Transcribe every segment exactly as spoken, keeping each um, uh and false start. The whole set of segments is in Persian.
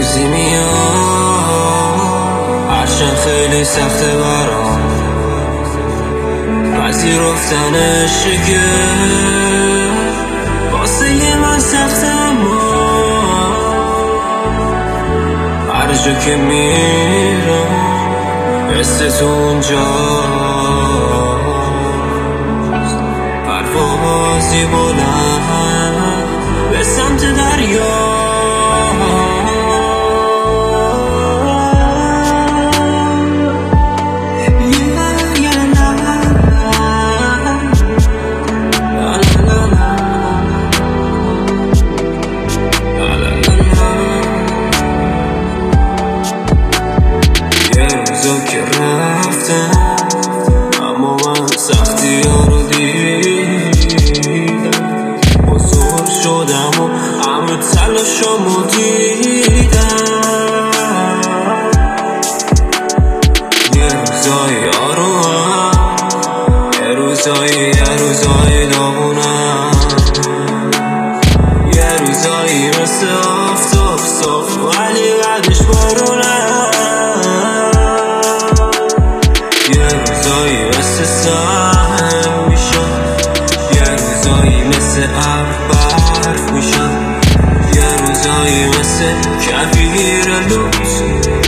روزی میاد هرچند خیلی سخته برام پذیرفتنش که واسه من سخته، اما هر جا که میرم حس تو اونجاست، پروازی بلند به سمت دریا. که رفتم اما من سختی ها رو دیدم، بزرگ شدم و همه تلاشامو دیدم. یه روزایی آرومم، یه روزایی یه روزایی داغونم، یه روزایی مثل آفتاب صاف ولی بعدش بارونم، یه روزایی مثل سهم میشم، یه روزایی مثل ابر برف میشم، یه روزایی مثل کویر لوت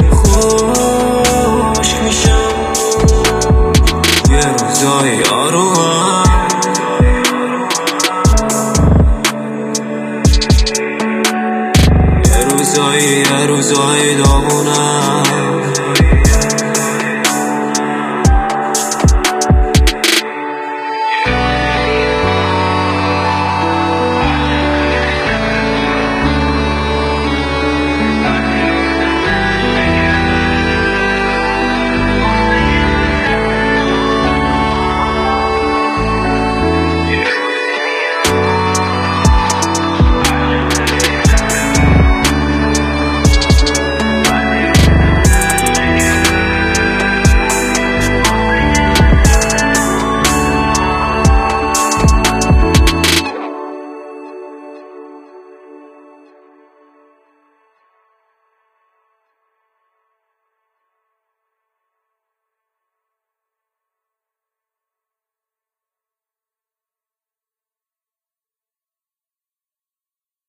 خشک میشم، یه روزایی آرومم، یه روزایی یه روزایی داغونم.